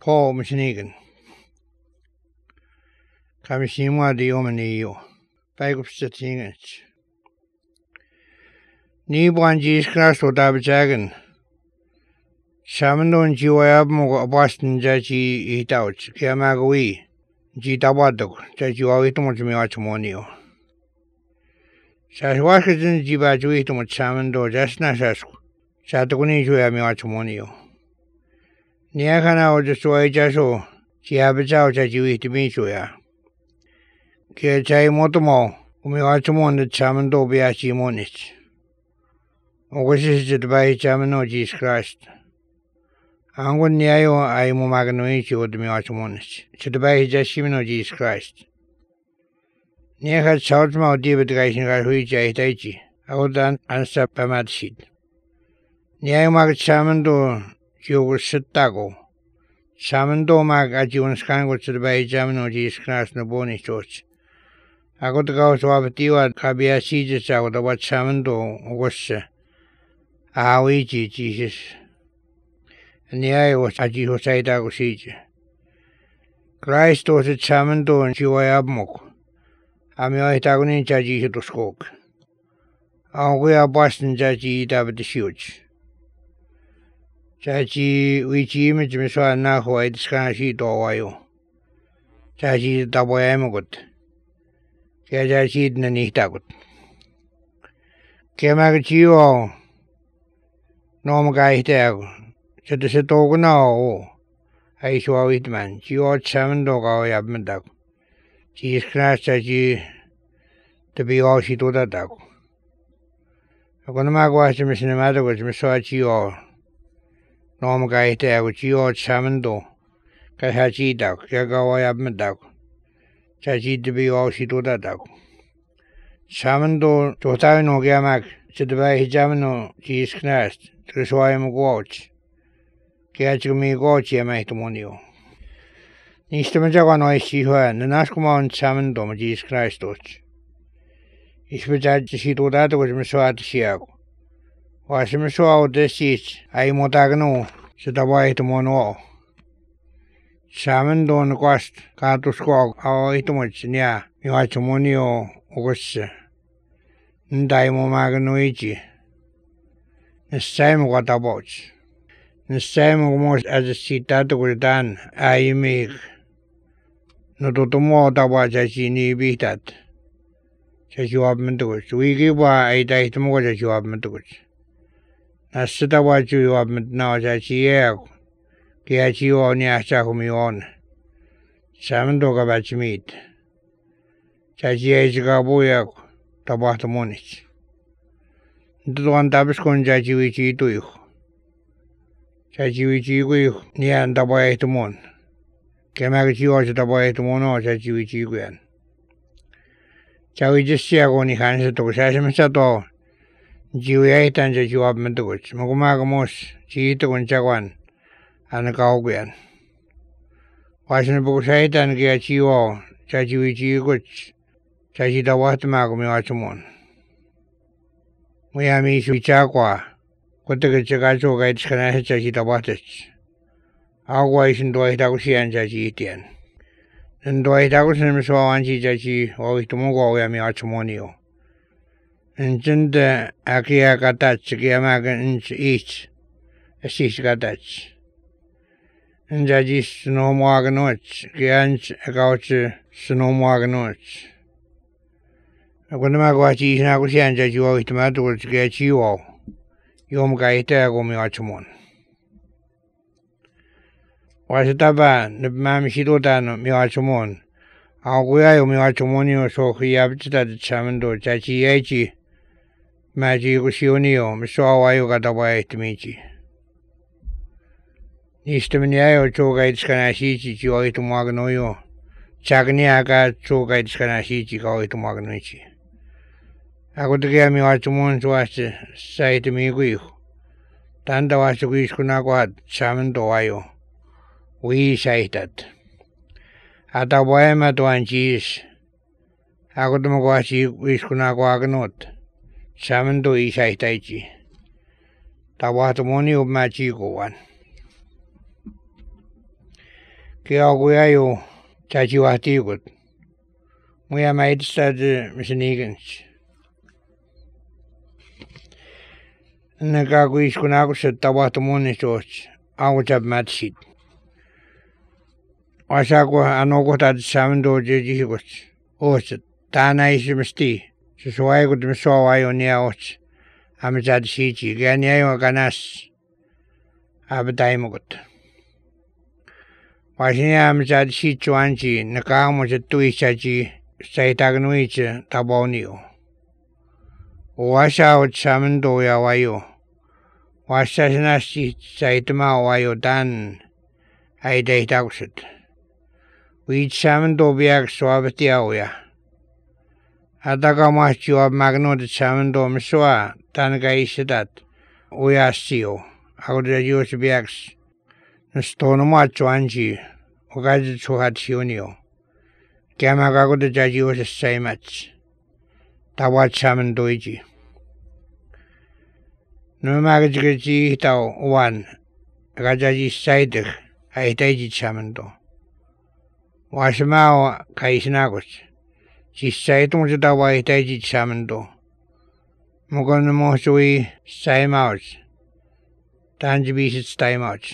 Paul Machinigan. Kamishima de Yomaniyo. Bagupstatinich. Nibuan Jesus Christ or Dabajagan. Shamandon Jiwayab Boston Jaji eat out. Kiamagawi. Jitabadok. Jaji Awitomotomi Archimonio. Sashwakajan Jibajuitum Shamando Jasnasasku. Sataguni Juami Archimonio. Niakana or destroy Jaso. Jiabajao Jaji to me Juya. Kiachai Motomo. Umi Archimon the Chamando Biachi Monich. Ogosised by Chamano Jesus Christ. Angun Niayo I Momaganoichi with me Archimonich. Should by Jashimino Jesus Christ. Near had Southmouth David Rising Rahuija Itachi. I would then answer Pamatshid. Near Mag Chamando Jogo Setago. Chamando Mag Ajuan Scango to the by Jamino Jesus Christ no Boni Church. I got to go to Abatiwa Kabia Sieges out of what Chamando was. Awiji Jesus. And the eye was Aji Hosaida Siege. Christ was a Chamando and Chiwayabmok. Amioitagoni Jaji to Skok. And we are Boston Jaji David the Huge. Jaji, which image me saw now who I discussed it or you. Jaji Daboyamagut. Jaji Nanitagut. Kemagachio. No guy there. Said the Setogo now. I saw it, man. She ought 7 dog or Yabmendag. She is crashed as she to be all she told that dog. I'm going to make was Miss Matter with Miss Sachi or no guy there with you ought 7 dog. Kahachi dog. Yago Yabmendag. Sachi to be all she told that dog. 7 dog to Tano Gamak. Said by Hijamino, she is crashed. To show him a watch. Catch me watch, I might monio. Nistamajagan I see her, and Nascomon Samandom, Jesus Christ. If we judge to see to that was Missua to Siago. Was Missua out this seat, I motagano, said the white mono. Samandon cost, Carto Squog, our itomuch near, you had to monio, Augusta. Ndaimo Maganoichi. The same what about. The same almost as a seat that was done, I make. No to more about as you need be that. Says you have meant to it. We give why I died more as you have meant to it. I said what you have meant now as you air. Get you on your me on. Seven dog about meat. Says ye gaboyak, about the money. The one Tabascon Jaji to you. Jaji near and the boy to moon. Camagati or the boy to moon or Jaji Gwen. Shall we just see only hands to Sassim Sato? Jewiate and the Joab Mentuch, Mogumagamos, Chito and Jaguan, and the Gauguan. Washington Bosait and get you all, Jaji Guch, Jaji the Watamagumi Archimon. We are me Chagua. What the Chagacho guides can I Jaji the Wattage? Our wife and Dwight Ausi and Jaji Etienne. And Dwight Ausi saw Anji Jaji or Tomogo Yami Archimonio. And Jinda Akia Gatach, Giamagan inch each, a six Gatach. And Jaji Snow Morganoch, Gianch a gouch Snow Morganoch. I'm going to make what you now can judge you out to matter to get you all. Yom Gaita go me Archimon. Was it a ban, the Mammy Shidotan, me Archimon? I'll go me Archimonio so he habited at the Chamando, Jachi Echi, Magi Gusionio, Misso, why you got away to meet you. Nistaminiayo, two guides can I see you out to Maganoyo. Chagniaga, two guides can I see you out to Maganoichi. I got to get me Archimon to say to me, we. Tanda was the wish Kunaguat, Chamando Ayo. We say that. At a Boema to Anchis. I got to Magwashi, wish Kunaguaganot. Chamando is I Taichi. Tawatamoni of Machigo one. Kaya kuyayo chachiwahtiikut. Muya maitstad misinigans. Nakakuiskunakusat tawahtumunisoch. Autab matsit. Wasaku anokotad samdo jejihikut. Osat. Tana isimesti. Susuwaikut misuawayo niya och. Amitsad sichi. Kaya niyayo kanas. Abataimukut. Wasinya amitsad sichuanchi. Nakamusat tuisachi. Saitagnuicha taboniyo. Wasawat samdo ya wayo. Wasasnasi saitama wayo dan. Ay daitakusat. Wich samdo biak swabatiyaw ya. Ataka mahchiwab magnod samdo miswa. Tanka isidat. Uyasiyo. Ako dajos biaks. Nastono machuanchi. Ukazit suhat sioniyo. Kaya makakot dajos saimats. Tawat samdo iji. Numagajgaji tau uwan. Gajaji saidik. Ay taiji samdo. Wasamao kaisnagos. Sisaitung satawa ay taiji samdo. Mugon mo sui saimaos. Tanjibisit staimaos.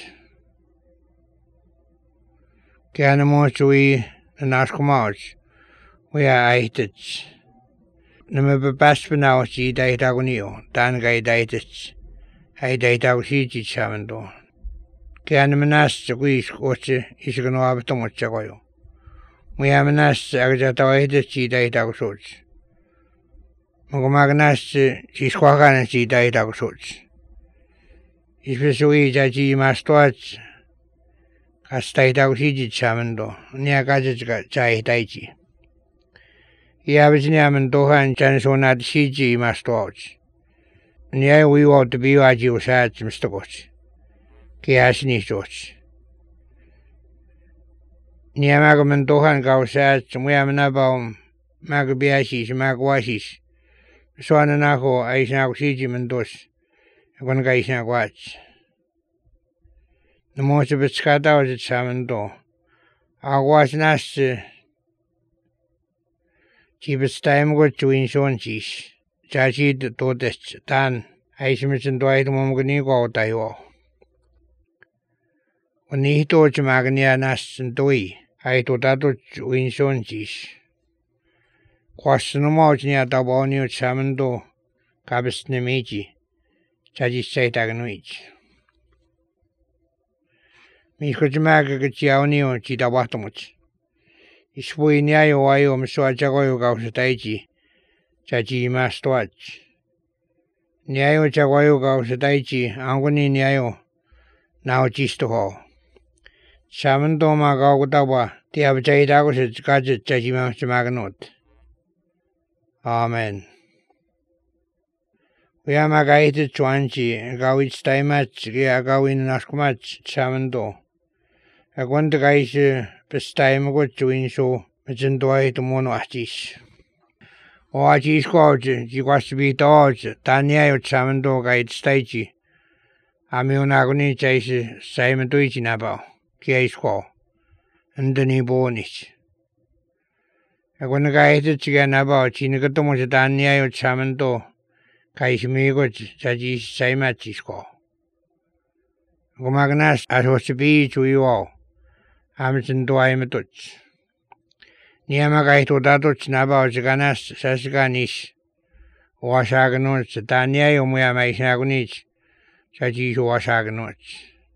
Kaya mo sui naskumaos. Uya aitits. Namapapaspanao si daitaguniyo. Tan kay daitits. Ay daitagusitit samdo. Kaya namanas sa kuis kotse isaganuabatumot sa koyo. Muya manas agajatawaitis si daitagusots. Magumaganas si squakanan si daitagusots. Ispesui jaji mastoats. Kas daitagusitit samdo. Niya kajat jai daiji. Iabis niya mandohan chansonat siji mastoats. Niya wiwa to be waji usats mistokots. Kaya sinisots. Niya magamandohan ka usats. Muya manabaw magabiasis magwasis. Suana na ako ay sinako siji mandos. Ako na kayo sinakwats. Namusabit skataw sa samando. Akwas nas. Chibis tayo mo ko chuin sonchis. Chachi totes tan. Ay simisinto ay tumamagani ko tayo. Unihito chumagania nas sintoi. Ay totato chuin sonchis. Kwas numaw niya taboniyo samando. Kabis nemichi. Chachi say taganuich. Misko chumaga kachiyaw niyo chitawahtomuch. Ispoy niyayo wayo misuachakoyo kausataichi. Chachi mastoach. Niyayo chakwayo kausataichi. Anguni niyayo. Nao chisto ho. Samando makakutawa. Tiabachayitakusit kajit chachi maganot. Amen. Uya makaitit chuanchi. Gawit staimach. Kaya gawin naskumach. Samando. Akwanta kaisi pestaimukot chuinso. Michintuay tumuno achis. O achis ko chikwasbita och. Tanyayo samando kait staichi. Ami unakuni chaisi saimantuichi nabao. Kia isko. Andani bonich. Akwanta kaitit chiga nabao. Chinakatumo sa tanyayo samando. Kaisi migot chachi saimachisko. Gumagnas asosipi chuiwao. Amichintuay matuch. Niyama kaito datoch nabao chikanas sasikanis. Wasaganoch tanyayo muya maisnagunich. Chachi wasaganoch.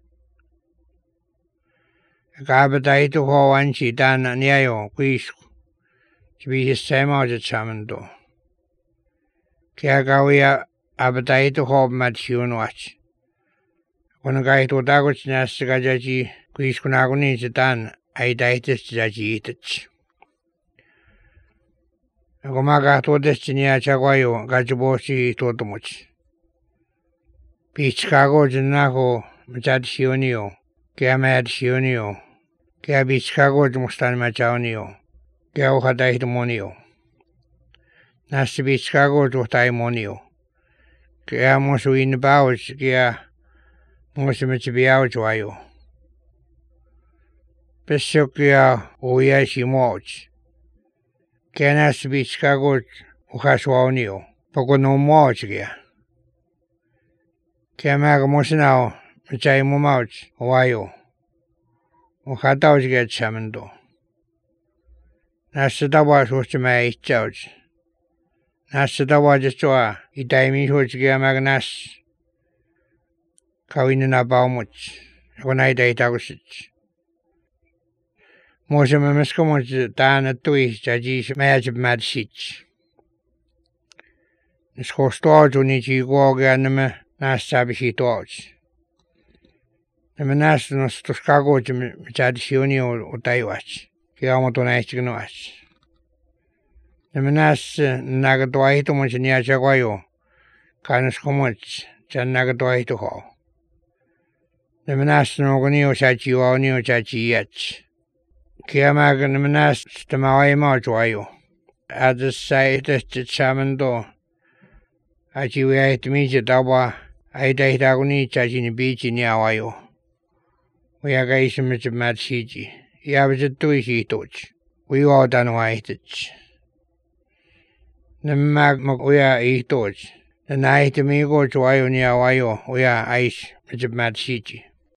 Kabataito ho wanchi tan niyayo kuisku. Chibihis saimao samando. Kaya kawia abataito ho matsiyunwach. Kung kaito dagoch nasika chachi kuisku nagunich tan ay daitis chachi itach. Gumagatodes niya chakwayo gachubosi totomuch. Pichkago jinako machad sioniyo. Kaya mayad sioniyo. Kaya pichkago jumustan machaoniyo. Kaya ukatay tumoniyo. Nasi pichkago tuhtay moniyo. Kaya mosuin bawch kaya mosumichibiyaw chuayo. Pessokia uiasi muoch. Kenas biskagot uhaswaunio. Pokono muochgia. Kemaga mosinao. Mchai mumauch. Wayo. Uhatausget samendo. Nasitawa suhtima ichauch. Nasitawa jachua. Itaimi suhchgia magnas. Kawinina baumuch. Konaita itakusich. Mosema meskomoch taana tui chajis majib madsich. Skostoaju ni chiguoga nama nasabishi toach. Nama nas nostoskago chadisioni utaiwach. Kiamoto naistignoach. Nama nas nagatuahito moch niachagwayo. Kanaskomoch chan nagatuahito ho. Nama nas nogonio chachiwaonio chachiyach. Kiamaga nama nas stamawai machuayo. Adas saite chamando. Achiwiait mija dawa. Aitahitaguni chachini bichi ni awayo. Uyaga isimich madsiji. Yabajatu ishi toch. Uyo danuaitich. Namag uya ihtoch. Nanaitamigo chuayo ni awayo. Uya aish madsiji.